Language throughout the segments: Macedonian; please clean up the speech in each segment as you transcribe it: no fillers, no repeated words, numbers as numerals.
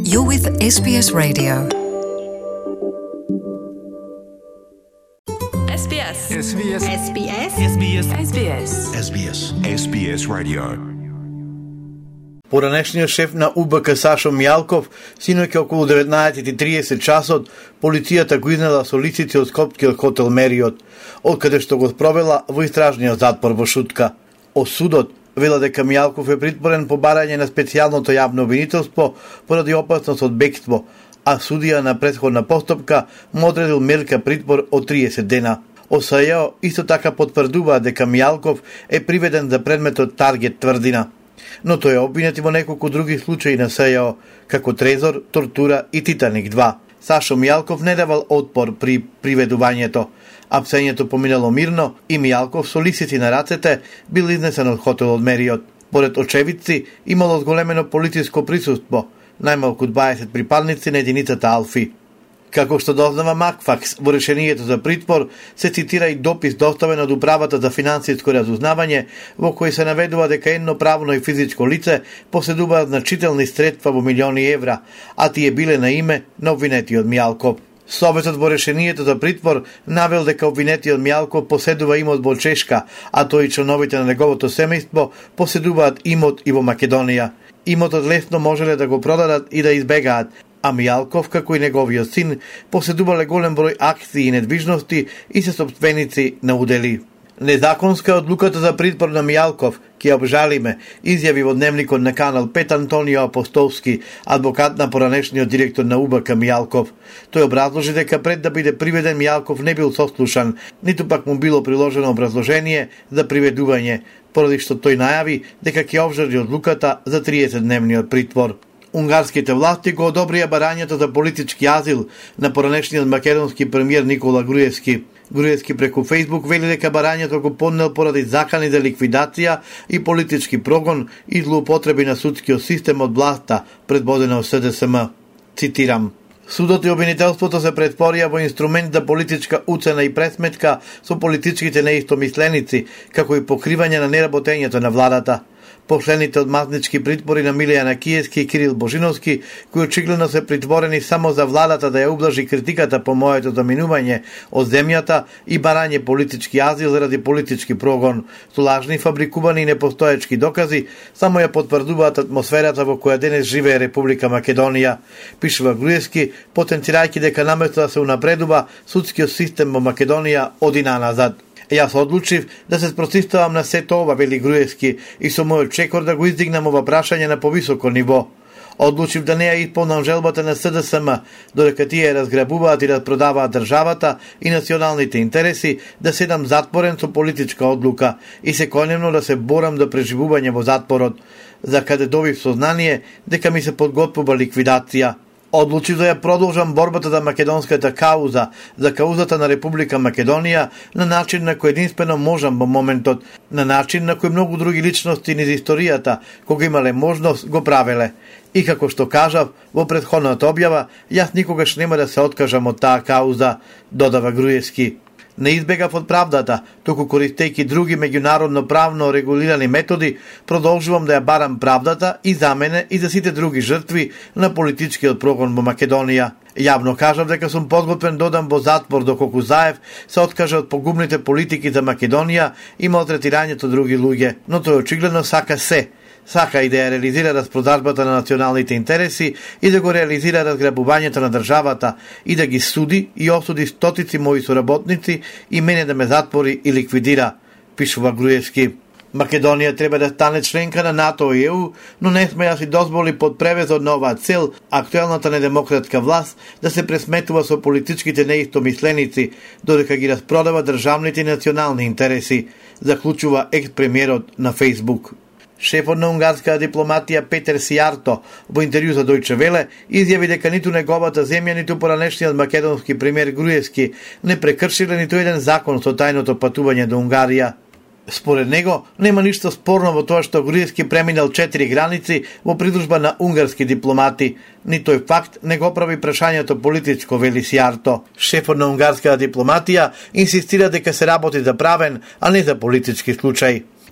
You're with SBS Radio. SBS. SBS. SBS. SBS. SBS. SBS. SBS Radio. Поранешниот шеф на УБК Сашо Мијалков, синоќ околу 19:30 часот, полицијата го изнела со лицици од скопскиот хотел Мериот, од каде што го спровела во истражниот затвор во Шутка. Осудот вела дека Мијалков е притворен по барање на специјалното јавно обвинителство поради опасност од бегство, а судија на претходна постапка му одредил мерка притвор од 30 дена. ОСЈ исто така потврдува дека Мијалков е приведен за предметот Таргет тврдина, но тој е обвинет и во неколку други случаи на СЈ, како Трезор, Тортура и Титаник 2. Сашо Мијалков не давал отпор при приведувањето. Апсењето поминало мирно и Мијалков со лисици на рацете бил изнесен од хотелот Мериот. Поред очевидци имало зголемено полициско присуство, најмалку 20 припадници на единицата Алфи. Како што дознава Макфакс, во решението за притвор се цитира и допис доставен од Управата за финансиско разузнавање, во кој се наведува дека едно правно и физичко лице поседуваат значителни средства во милиони евра, а тие биле на име на обвинетиот Мијалков. Советот во решението за притвор навел дека обвинетиот Мијалков поседува имот во Чешка, а тој и членовите на неговото семејство поседуваат имот и во Македонија. Имотот лесно можеле да го продадат и да избегаат, а Мијалков, како и неговиот син, поседувале голем број акции и недвижности и се сопственици на удели. Незаконска одлуката за притвор на Мијалков, ки обжалиме, изјави во дневникот на Канал 5 Антонио Апостолски, адвокат на поранешниот директор на УБК Мијалков. Тој образложи дека пред да биде приведен Мијалков не бил сослушан, ниту пак му било приложено образложение за приведување, поради што тој најави дека ќе обжали одлуката за 30-дневниот притвор. Унгарските власти го одобрија барањето за политички азил на поранешниот македонски премиер Никола Груевски. Груевски преку Фејсбук вели дека барањето го поднел поради закани за ликвидација и политички прогон и злоупотреби на судскиот систем од власта, предводена од СДСМ. Цитирам: Судот и обвинителството се претворија во инструмент за политичка уцена и пресметка со политичките неистомисленици, како и покривање на неработењето на владата. Последните одмазнички притвори на Милија Накиевски и Кирил Божиновски, кои очигледно се притворени само за владата да ја ублажи критиката по моето заминување од земјата и барање политички азил заради политички прогон, со лажни, фабрикувани и непостоечки докази, само ја потврдуваат атмосферата во која денес живее Република Македонија, пишува Груевски, потенцирајќи дека наместо да се унапредува, судскиот систем во Македонија оди назад. Јас одлучив да се спротивставам на сето ова, вели Груевски, и со мојот чекор да го издигнам ова прашање на повисоко ниво. Одлучив да не ја исполнам желбата на СДСМ, додека тие разграбуваат и распродаваат државата и националните интереси, да седам затворен со политичка одлука и секојдневно да се борам за преживување во затворот, за каде добив сознание дека ми се подготвува ликвидација. Одлучив да ја продолжам борбата за македонската кауза, за каузата на Република Македонија, на начин на кој единствено можам во моментот, на начин на кој многу други личности низ историјата, кога имале можност, го правеле. И како што кажав во претходната објава, јас никогаш нема да се откажам од таа кауза, додава Груевски. Не избегав од правдата, туку користејќи други меѓународно правно регулирани методи, продолжувам да ја барам правдата и за мене и за сите други жртви на политичкиот прогон во Македонија. Јавно кажав дека сум подготвен додам во затвор доколку Заев се откаже од погубните политики за Македонија и малтретирањето други луѓе, но тој очигледно сака се. Сака и да ја реализира распродажбата на националните интереси и да го реализира разграбувањето на државата и да ги суди и осуди стотици мои соработници и мене да ме затвори и ликвидира, пишува Груевски. Македонија треба да стане членка на НАТО и ЕУ, но не сме да си дозволи под превезот на оваа цел актуелната недемократска власт да се пресметува со политичките неистомисленици, додека ги распродава државните и национални интереси, заклучува екс-премиерот на Фејсбук. Шефот на унгарската дипломатија Петер Сијарто во интервју за Дојче Веле изјави дека ниту неговата земја, ниту поранешниот македонски премиер Груевски не прекршиле ниту еден закон со тајното патување до Унгарија. Според него, нема ништо спорно во тоа што Груевски преминал 4 граници во придружба на унгарски дипломати. Ни тој факт не го прави прашањето политичко, вели Сијарто. Шефот на унгарската дипломатија инсистира дека се работи за правен, а не за политички случај.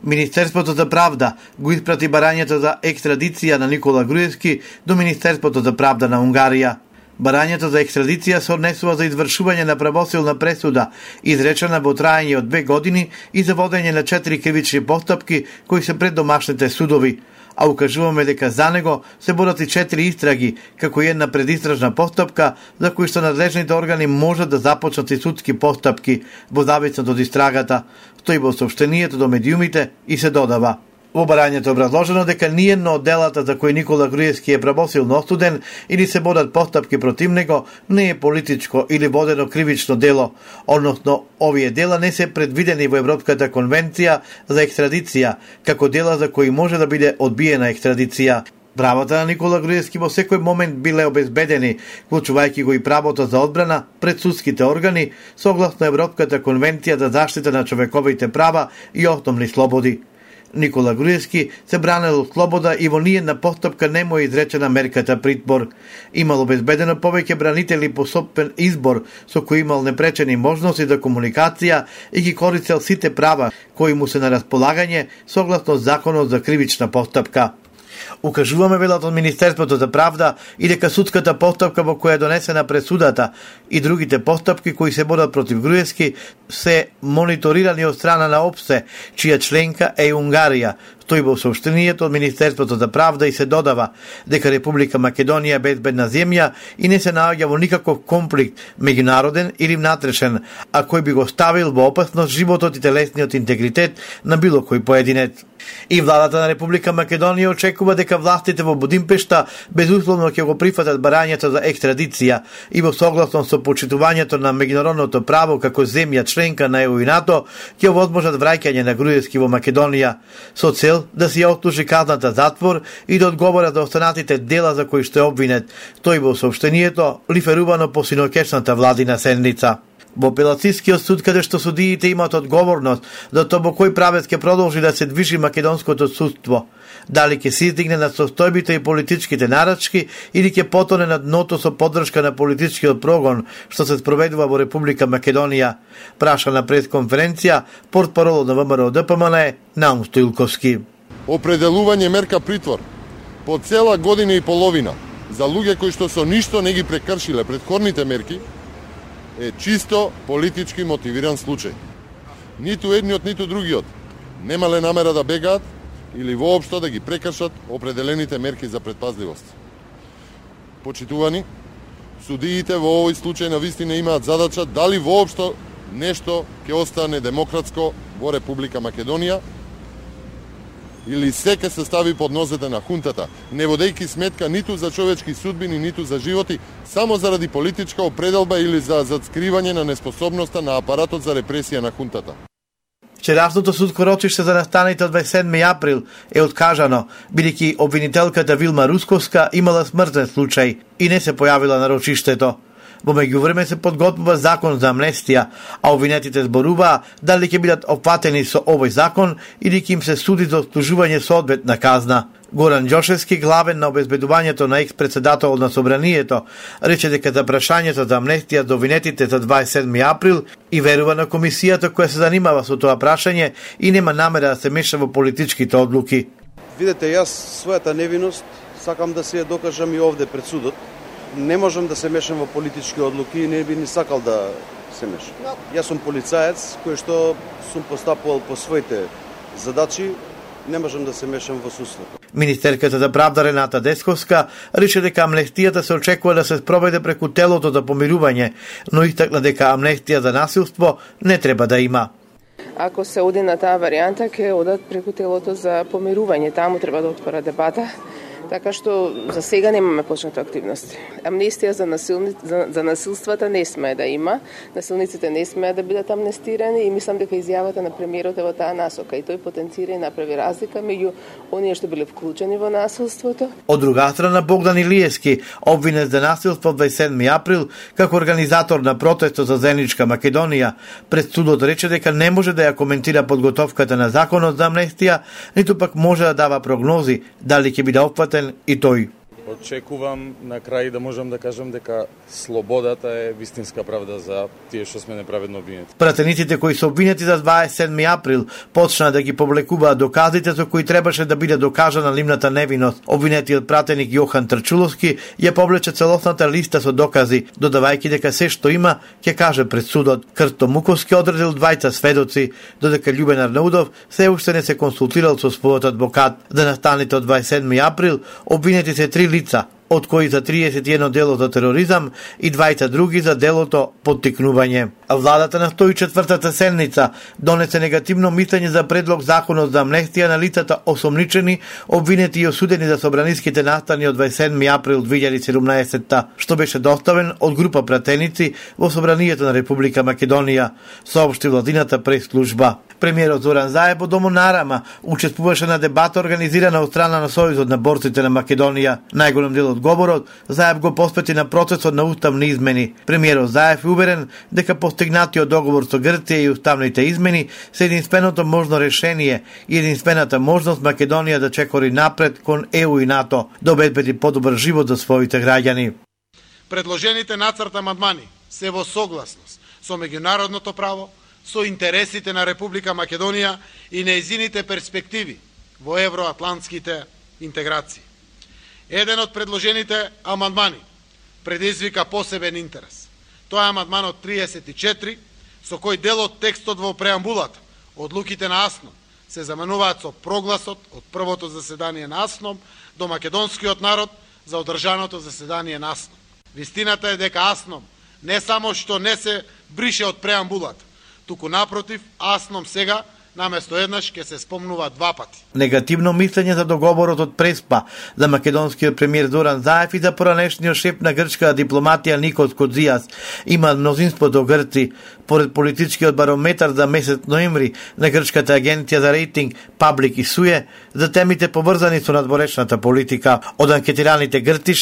Министерството за правда го испрати барањето за екстрадиција на Никола Груевски до Министерството за правда на Унгарија. Барањето за екстрадиција се однесува за извршување на правосилна пресуда, изречена во траење од 2 години и за водење на 4 кривични постапки кои се пред домашните судови, а укажуваме дека за него се водат и 4 истраги, како и една предистражна постапка за кои што надлежните органи можат да започнат и судски постапки во зависност од истрагата, стои во соопштението до медиумите и се додава. Во барањето е образложено дека ниедно од делата за кои Никола Груевски е правосилно осуден или се водат постапки против него не е политичко или водено кривично дело, односно овие дела не се предвидени во Европската конвенција за екстрадиција, како дела за кои може да биде одбиена екстрадиција. Правата на Никола Груевски во секој момент биле обезбедени, вклучувајќи го и правото за одбрана пред судските органи, согласно Европската конвенција за заштита на човековите права и основни слободи. Никола Груевски се бранел од слобода и во ниедна постапка не му е изречена мерката притвор. Имал обезбедено повеќе бранители по сопствен избор, со кој имал непречени можности за комуникација и ги користел сите права кои му се на располагање согласно законот за кривична постапка. Укажуваме, велат од Министерството за правда, и дека судската постапка во која е донесена пресудата и другите постапки кои се водат против Груевски се мониторирани од страна на ОПСЕ, чија членка е Унгарија. Стои во соопштението од Министерството за правда и се додава дека Република Македонија е безбедна земја и не се наоѓа во никаков конфликт меѓународен или внатрешен, а кој би го ставил во опасност животот и телесниот интегритет на било кој поединец. И владата на Република Македонија очекува дека властите во Будимпешта безусловно ќе го прифатат барањето за екстрадиција и во согласно со почитувањето на меѓународното право како земја членка на ЕУ и НАТО ќе овозможат враќање на Груевски во Македонија со цел да си ја отслужи казната затвор и да одговора за останатите дела за кои што е обвинет, тој во соопштението лиферувано по синоќешната владина седница. Во апелацискиот суд, каде што судиите имаат одговорност за тоа во кој правец ќе продолжи да се движи македонското судство, дали ќе се издигне на состојбите и политичките нарачки или ќе потоне на дното со поддршка на политичкиот прогон што се спроведува во Република Македонија, праша на пресконференција портпарол на ВМРО ДПМН Наум Стоилковски. Определување мерка притвор по цела година и половина за луѓе кои што со ништо не ги прекршиле претходните мерки е чисто политички мотивиран случај. Ниту едниот, ниту другиот немале намера да бегаат или воопшто да ги прекршат определените мерки за предпазливост. Почитувани, судиите во овој случај на вистина имаат задача дали воопшто нешто ќе остане демократско во Република Македонија или се ќе се стави под нозете на хунтата, не водејќи сметка ниту за човечки судбини, ниту за животи, само заради политичка определба или за скривање на неспособноста на апаратот за репресија на хунтата. Вчерашното судско рочиште за настаните од 27 април е откажано, бидејќи обвинителката Вилма Русковска имала смртен случај и не се појавила на рочиштето. Во меѓувреме се подготвува закон за амнестија, а обвинетите зборуваа дали ќе бидат опфатени со овој закон или ќе им се суди за отслужување со одветна казна. Горан Ѓошевски, главен на обезбедувањето на екс-председател на Собранието, рече дека за прашањето за амнестија за обвинетите за 27 април и верува на комисијата која се занимава со тоа прашање и нема намера да се меша во политичките одлуки. Видете, јас својата невиност сакам да се ја докажам и овде пред судот. Не можам да се мешам во политички одлуки и не би ни сакал да се мешам. Јас сум полицаец кој што сум постапувал по своите задачи, не можам да се мешам во судството. Министерката за правда Рената Десковска рече дека амнестијата се очекува да се спроведе преку телото за помирување, но истакна дека амнестија за насилство не треба да има. Ако се оди на таа варијанта, ќе одат преку телото за помирување, таму треба да отвора дебата. Така што за сега немаме почнати активности. Амнестија за насилствата не смее да има, насилниците не смее да бидат амнестирани и мислам дека изјавата на премиерот е во таа насока и тој потенцира и направи разлика меѓу оние што биле вклучени во насилството. Од друга страна, Богдан Илиевски, обвинет за насилство 27 април, како организатор на протестот за заедничка Македонија, пред судот рече дека не може да ја коментира подготовката на законот за амнестија, ниту пак може да дава прогнози дали ќе биде опфатен и тој. Очекувам на крај да можам да кажам дека слободата е вистинска правда за тие што сме неправедно обвинети. Пратениците кои се обвинети за 27 април почнаа да ги публикуваат доказите со кои требаше да биде докажана ливната невиност. Обвинетиот пратеник Јохан Трчуловски ја повлече целосната листа со докази, додавајќи дека се што има ќе каже пред судот. Крсто Муковски одредил двајца сведоци, додека Љубен Арнаудов се уште не се консултирал со својот адвокат. За настаните од 27 април обвинети се 3 лица, од кои за 31 дело за тероризам и 20 други за делото поттикнување. Владата на 104-та седница донесе негативно мислење за предлог законот за амнестија на лицата осомничени, обвинети и осудени за собраниските настани од 27 април 2017, што беше доставен од група пратеници во собранието на Република Македонија, соопшти владината прес-служба. Премиерот Зоран Заев во Домот на Арама учествуваше на дебата организирана од страна на Сојузот на борците на Македонија. Најголем дел од говорот Заев го посвети на процесот на уставни измени. Премиерот Заев е уверен дека постигнатиот договор со Грција и уставните измени се единственото можно решение и единствената можност Македонија да чекори напред кон ЕУ и НАТО, да обезбеди подобар живот за своите граѓани. Предложените нацрт амандмани се во согласност со меѓународното право, со интересите на Република Македонија и нејзините перспективи во евроатлантските интеграции. Еден од предложените амандмани предизвика посебен интерес. Тоа е амандманот 34, со кој дел од текстот во преамбулата одлуките на АСНОМ се заменуваат со прогласот од првото заседание на АСНОМ до македонскиот народ за одржаното заседание на АСНОМ. Вистината е дека АСНОМ не само што не се брише од преамбулата, туку напротив, АСНОМ сега наместо еднаш ќе се спомнува 2 пати. Негативно мислење за договорот од Преспа за македонскиот премиер Зоран Заев и за поранешниот шеф на грчката дипломатија Никос Кодзијас има мнозинство до Грци. Поред политичкиот барометар за месец ноември на грчката агенција за рейтинг Паблик и Суе за темите поврзани со надворешната политика. Од анкетираните грци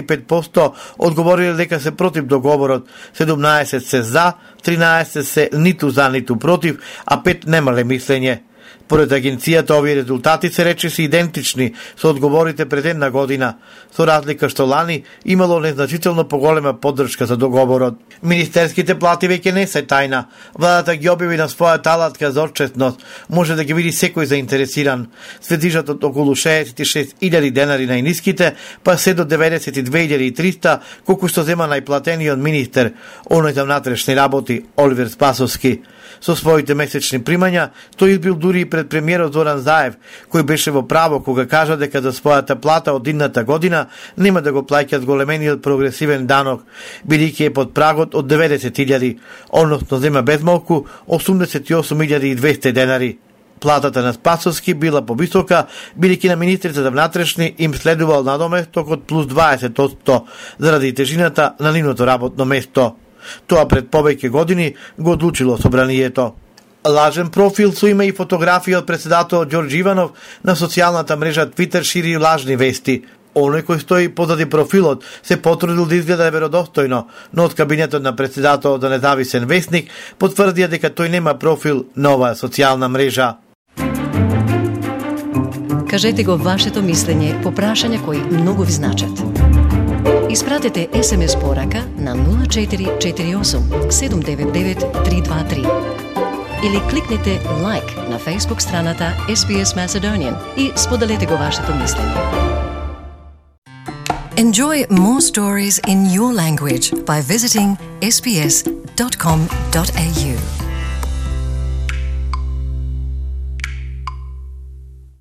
65% одговориле дека се против договорот, 17 се за, 13 се ниту за, ниту против, а 5 немале мислење. Поред агенцијата, овие резултати се речиси идентични со одговорите пред една година, со разлика што лани имало незначително поголема поддршка за договорот. Министерските плати веќе не се тајна. Владата ги објави на својата алатка за отчетност. Може да ги види секој заинтересиран. Се движат од околу 66.000 денари најниските, па се до 92.300, колку што зема најплатениот министер, оној за внатрешни работи, Оливер Спасовски. Со своите месечни примања, тој избил дури и пред премиерот Зоран Заев, кој беше во право кога кажа дека за својата плата од идната година нема да го плаќа зголемениот прогресивен данок, бидејќи е под прагот од 90.000, односно зема безмалку 88.200 денари. Платата на Спасовски била повисока, бидејќи на министрите за внатрешни им следувал надоместок од плюс 20% заради тежината на нивното работно место. Тоа пред повеќе години го одлучило собранието. Лажен профил со име и фотографија од председателот Ѓорѓе Иванов на социјалната мрежа Твитер шири лажни вести. Оној кој стои позади профилот се потрудил да изгледа веродостојно, но од кабинетот на председателот за независен вестник потврдија дека тој нема профил на оваа социјална мрежа. Кажете го вашето мислење по прашања кои многу ви значат. Испратете SMS порака на 0448 799 323 или кликнете лайк на Facebook страната SBS Macedonian и споделете го вашето мислење. Enjoy more stories in your language by visiting sbs.com.au.